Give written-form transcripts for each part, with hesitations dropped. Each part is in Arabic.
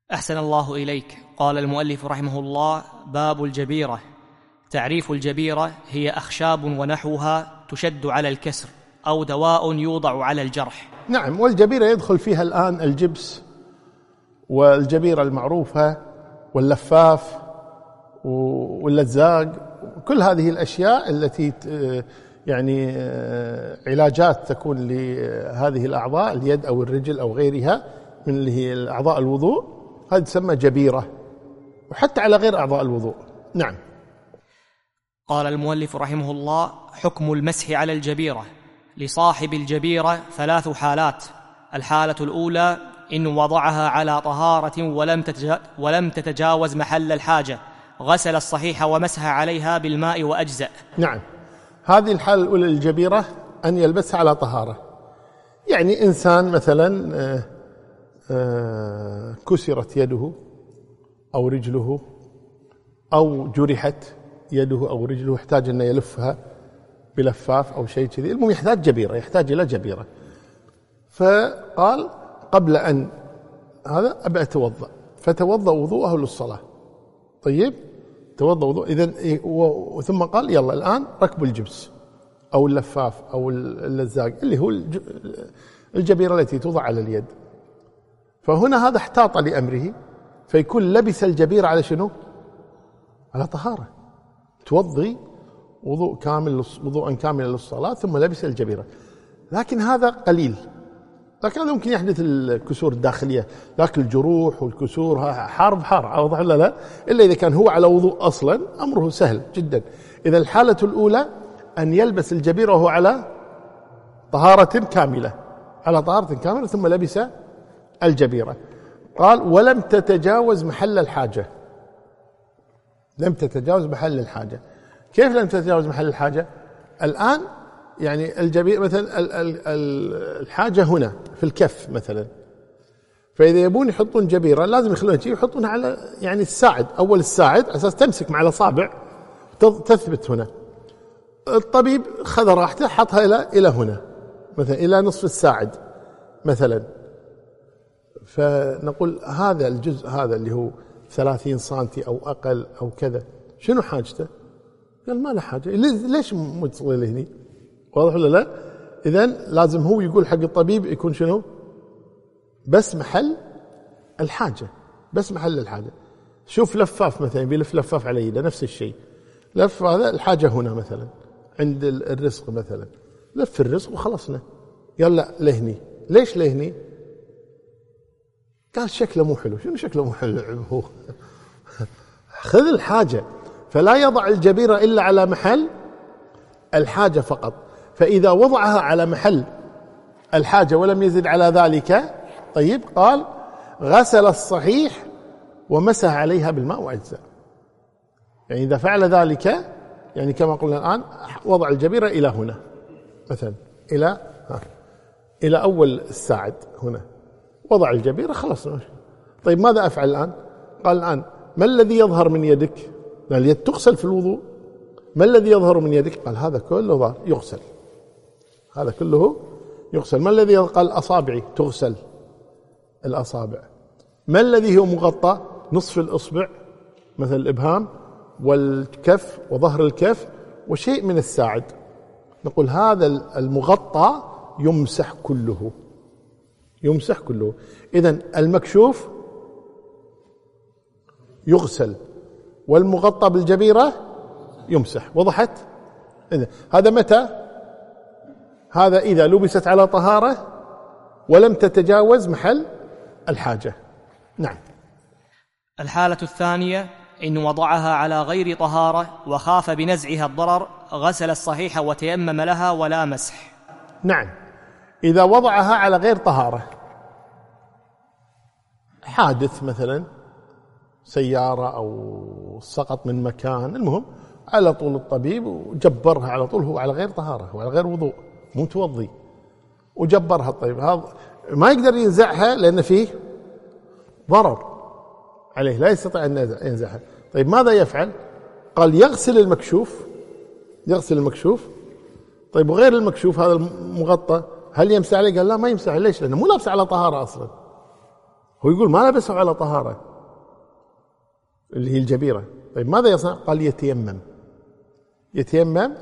أحسن الله إليك. قال المؤلف رحمه الله: باب الجبيرة. تعريف الجبيرة: هي أخشاب ونحوها تشد على الكسر أو دواء يوضع على الجرح. نعم، والجبيرة يدخل فيها الآن الجبس والجبيرة المعروفة واللفاف واللزاق، كل هذه الأشياء التي يعني علاجات تكون لهذه الأعضاء، اليد أو الرجل أو غيرها من اللي هي أعضاء الوضوء، هذه تسمى جبيرة، وحتى على غير أعضاء الوضوء. نعم. قال المؤلف رحمه الله: حكم المسح على الجبيرة. لصاحب الجبيرة 3 حالات. الحالة الأولى: إن وضعها على طهارة ولم تتجاوز محل الحاجة، غسل الصحيح ومسح عليها بالماء وأجزأ. نعم، هذه الحالة الأولى للجبيرة، أن يلبسها على طهارة. يعني إنسان مثلا كسرت يده أو رجله أو جرحت يده أو رجله، يحتاج أن يلفها بلفاف أو شيء كذي، المهم يحتاج جبيرة، يحتاج إلى جبيرة. فقال: قبل أن هذا أبي أتوضأ، فتوضأ وضوءه للصلاة. طيب، توضأ وضوء إذن، ثم قال: يلا الآن ركب الجبس أو اللفاف أو اللزاق اللي هو الجبيرة التي توضع على اليد. فهنا هذا احتاط لأمره، فيكون لبس الجبيرة على شنو؟ على طهارة، توضي وضوء كامل، وضوءا كاملا للصلاة، ثم لبس الجبيرة. لكن هذا قليل، لكن هذا ممكن يحدث الكسور الداخلية، لكن الجروح والكسور حار، أوضح ولا لا؟ إلا إذا كان هو على وضوء أصلا، أمره سهل جدا. إذا الحالة الأولى أن يلبس الجبيرة وهو على طهارة كاملة، على طهارة كاملة، ثم لبس الجبيرة. قال: ولم تتجاوز محل الحاجة. لم تتجاوز محل الحاجة. كيف لم تتجاوز محل الحاجة؟ الآن يعني الجبيرة مثلا الحاجة هنا في الكف مثلا، فإذا يبون يحطون جبيرة لازم يخلونها شيء، يحطونها على يعني الساعد، أول الساعد، أساس تمسك مع الأصابع تثبت هنا. الطبيب خذ راحته، حطها إلى هنا مثلا، إلى نصف الساعد مثلا. فنقول هذا الجزء هذا اللي هو 30 سنتي أو أقل أو كذا، شنو حاجته؟ قال: ما له حاجة. ليش متصل هني؟ واضح ولا لا؟ إذن لازم هو يقول حق الطبيب يكون شنو؟ بس محل الحاجة، بس محل الحاجة. شوف لفاف مثلا، بيلف لفاف على يده، نفس الشيء، لف هذا الحاجة هنا مثلا عند الرزق مثلا، لف الرزق وخلصنا. قال: لا، لهني. ليش لهني؟ قال: شكله مو حلو. شنو شكله مو حلو؟ هو خذ الحاجة، فلا يضع الجبيرة إلا على محل الحاجة فقط. فإذا وضعها على محل الحاجة ولم يزد على ذلك، طيب، قال: غسل الصحيح ومسح عليها بالماء وأجزاء. يعني إذا فعل ذلك، يعني كما قلنا الآن، وضع الجبيرة إلى هنا مثلا، إلى أول الساعد هنا، وضع الجبيرة، خلص. طيب، ماذا أفعل الآن؟ قال: الآن ما الذي يظهر من يدك؟ لأن اليد تغسل في الوضوء. ما الذي يظهر من يدك؟ قال: هذا كله ظهر يغسل، هذا كله يغسل. ما الذي قال: أصابعي تغسل، الأصابع. ما الذي هو مغطى؟ نصف الإصبع مثل الإبهام والكف وظهر الكف وشيء من الساعد. نقول هذا المغطى يمسح كله، يمسح كله. إذن المكشوف يغسل، والمغطى بالجبيرة يمسح. وضحت؟ إذن هذا متى؟ هذا إذا لبست على طهارة ولم تتجاوز محل الحاجة. نعم. الحالة الثانية: إن وضعها على غير طهارة وخاف بنزعها الضرر، غسل الصحيح وتيمم لها ولا مسح. نعم، إذا وضعها على غير طهارة، حادث مثلا سيارة أو سقط من مكان، المهم على طول الطبيب وجبرها على طول، هو على غير طهارة، هو على غير وضوء، مو متوضي، وجبرها الطبيب، هذا ما يقدر ينزعها لأن فيه ضرر عليه، لا يستطيع أن ينزعها. طيب، ماذا يفعل؟ قال: يغسل المكشوف، يغسل المكشوف. طيب، وغير المكشوف هذا المغطى هل يمسح عليه؟ قال: لا، ما يمسح. ليش؟ لأنه مو لابس على طهارة أصلا، هو يقول ما لبسه على طهارة اللي هي الجبيرة. طيب ماذا يصنع؟ قال يتيمم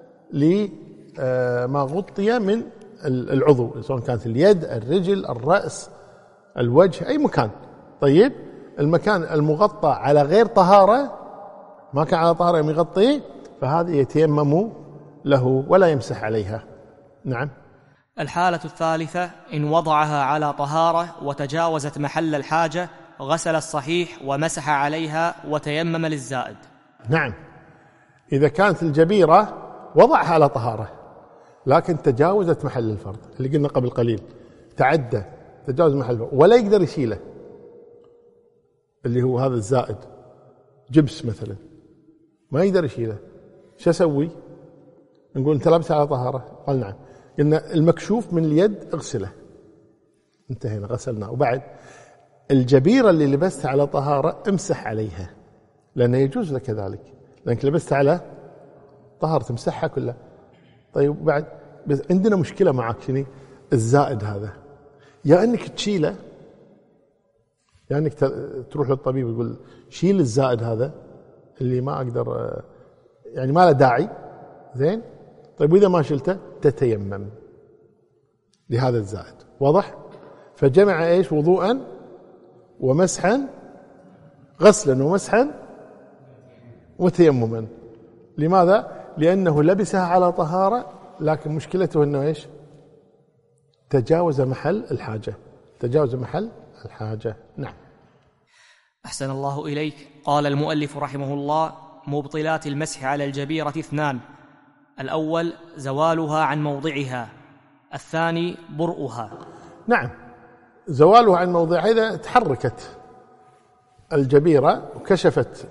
لما غطي من العضو، سواء كانت اليد، الرجل، الرأس، الوجه، أي مكان. طيب المكان المغطى على غير طهارة، ما كان على طهارة يغطيه، فهذا يتيمم له ولا يمسح عليها. نعم. الحالة الثالثة إن وضعها على طهارة وتجاوزت محل الحاجة، غسل الصحيح ومسح عليها وتيمم للزائد. نعم، إذا كانت الجبيرة وضعها على طهارة لكن تجاوزت محل الفرض اللي قلنا قبل قليل، تعدى تجاوز محل الفرض ولا يقدر يشيله، اللي هو هذا الزائد، جبس مثلا ما يقدر يشيله، شو أسوي؟ نقول أنت لابس على طهارة؟ قال نعم. قلنا المكشوف من اليد اغسله، انتهينا غسلناه. وبعد الجبيرة اللي لبستها على طهارة امسح عليها، لأنه يجوز لك ذلك، لأنك لبستها على طهارة تمسحها كلها. طيب بعد بس عندنا مشكلة معك، شنو الزائد هذا؟ يا أنك تشيله، يا أنك تروح للطبيب يقول شيل الزائد هذا اللي ما أقدر، يعني ما له داعي، زين. طيب وإذا ما شلته تتيمم لهذا الزائد، واضح؟ فجمع ايش؟ وضوءا ومسحا، غسلا ومسحا وتيمما. لماذا؟ لأنه لبسها على طهارة، لكن مشكلته أنه إيش؟ تجاوز محل الحاجة، تجاوز محل الحاجة. نعم. أحسن الله إليك. قال المؤلف رحمه الله: مبطلات المسح على الجبيرة 2: الأول زوالها عن موضعها، الثاني برؤها. نعم، زوالها عن موضعها إذا تحركت الجبيرة وكشفت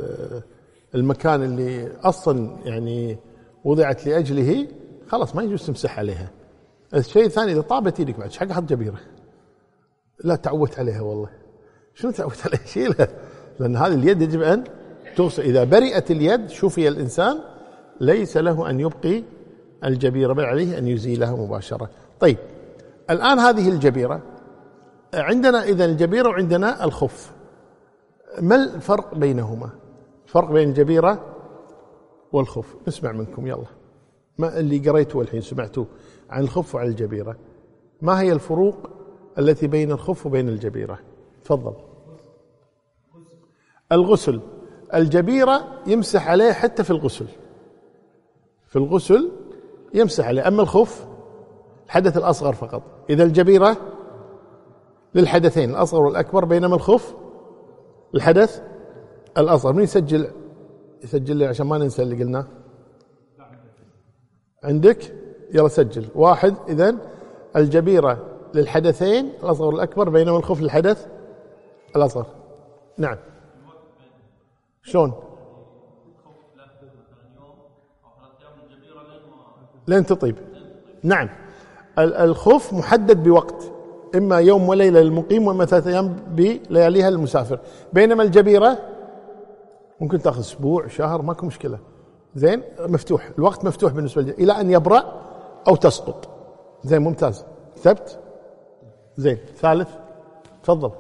المكان اللي أصلا يعني وضعت لأجله، خلاص ما يجوز تمسح عليها. الشيء الثاني إذا طابت يدك بعد، حق حط جبيرة، لا تعودت عليها والله، شنو تعودت عليها؟ شيلها، لأن هذه اليد يجب أن تغسل. إذا برئت اليد شفي الإنسان ليس له أن يبقي الجبيرة، بل عليه أن يزيلها مباشرة. طيب الآن هذه الجبيرة عندنا، إذا الجبيرة وعندنا الخف، ما الفرق بينهما؟ الفرق بين الجبيرة والخف نسمع منكم، يلا ما اللي قريتوه الحين سمعتوه عن الخف وعن الجبيرة، ما هي الفروق التي بين الخف وبين الجبيرة؟ تفضل. الغسل، الجبيرة يمسح عليه حتى في الغسل، في الغسل يمسح عليه، أما الخف الحدث الأصغر فقط. إذا الجبيرة للحدثين الأصغر والأكبر، بينما الخف الحدث الأصغر. من يسجل لي عشان ما ننسى اللي قلناه؟ عندك؟ يلا سجل. 1. إذن الجبيرة للحدثين الأصغر والأكبر، بينما الخف للحدث الأصغر. نعم. شلون؟ لين تطيب. نعم، الخف محدد بوقت، إما يوم وليلة للمقيم، وإما 3 أيام بلياليها للمسافر. بينما الجبيرة ممكن تأخذ أسبوع، شهر، ماكو مشكلة. زين، مفتوح الوقت، مفتوح بالنسبة للجبيرة إلى أن يبرأ أو تسقط. زين، ممتاز، ثبت. زين. 3. تفضل.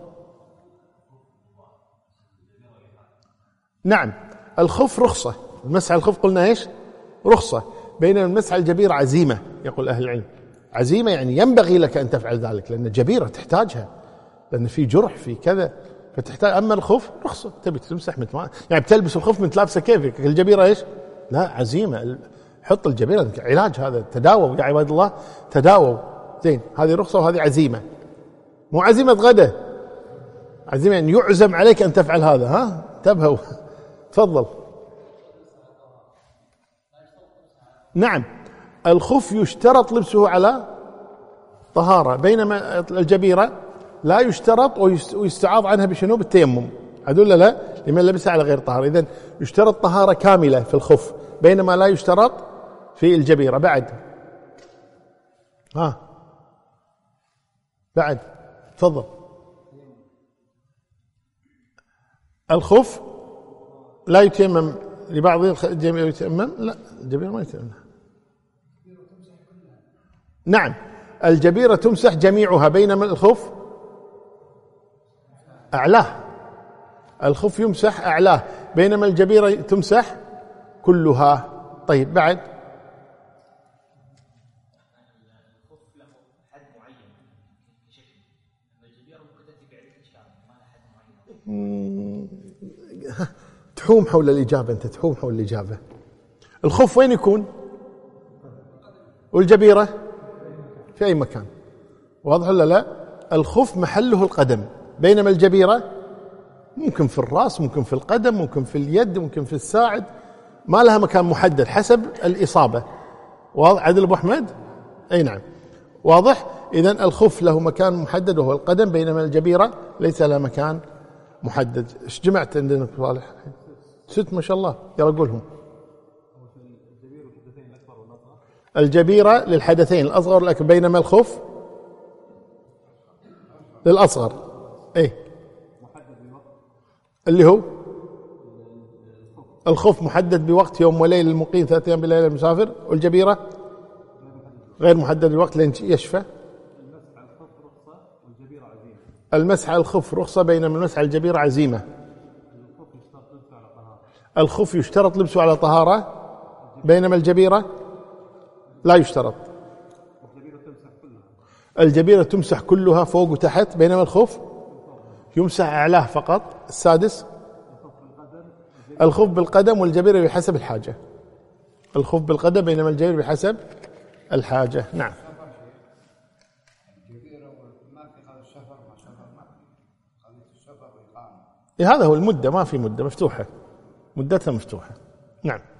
نعم، الخف رخصة، المسح على الخف قلنا إيش؟ رخصة، بينما المسح على الجبيرة عزيمة، يقول أهل العلم. عزيمة يعني ينبغي لك أن تفعل ذلك، لأن الجبيرة تحتاجها، لأن في جرح في كذا فتحتاج. أما الخف رخصة، تبي تمسح مثل ما يعني بتلبس الخف من تلابسه كيفك. الجبيرة إيش؟ لا، عزيمة، حط الجبيرة علاج، هذا تداووا يا عباد الله، تداووا. زين، هذه رخصة وهذه عزيمة، مو عزيمة غدا، عزيمة يعني يعزم عليك أن تفعل هذا. ها، انتبهوا. تفضل. نعم، الخف يشترط لبسه على طهارة، بينما الجبيرة لا يشترط ويستعاض عنها بشنو؟ بالتيمم. هذول لا، لمن لبسها على غير طهارة. إذن يشترط طهارة كاملة في الخف، بينما لا يشترط في الجبيرة. بعد بعد تفضل. الخف لا يتيمم، لبعض الجبيرة يتيمم، لا الجبيرة ما يتيمم. نعم، الجبيرة تمسح جميعها، بينما الخف أعلاه، الخف يمسح أعلاه، بينما الجبيرة تمسح كلها. طيب بعد تحوم حول الإجابة، أنت تحوم حول الإجابة. الخف وين يكون؟ والجبيرة في أي مكان، واضح ولا لا؟ الخف محله القدم، بينما الجبيرة ممكن في الرأس، ممكن في القدم، ممكن في اليد، ممكن في الساعد، ما لها مكان محدد حسب الإصابة. واضح عدل أبو أحمد؟ أي نعم واضح. إذن الخف له مكان محدد وهو القدم، بينما الجبيرة ليس لها مكان محدد. ايش جمعت عندنا صالح؟ 6 ما شاء الله، يلا قولهم. الجبيرة للحدثين الأصغر والأكبر، بينما الخف للأصغر. ايه اللي هو الخف محدد بوقت يوم وليل للمقيم 3 أيام بليلة المسافر، والجبيرة غير محدد الوقت لين يشفى. المسح على الخف رخصة، بينما المسح على الجبيرة عزيمة. الخف يشترط لبسه على طهارة، بينما الجبيرة لا يشترط. الجبيرة تمسح كلها فوق وتحت، بينما الخف يمسح أعلاه فقط. السادس الخف بالقدم والجبيرة بحسب الحاجة. الخف بالقدم بينما الجبيرة بحسب الحاجة. نعم. هذا هو المدة، ما في مدة مفتوحة، مدتها مفتوحة. نعم.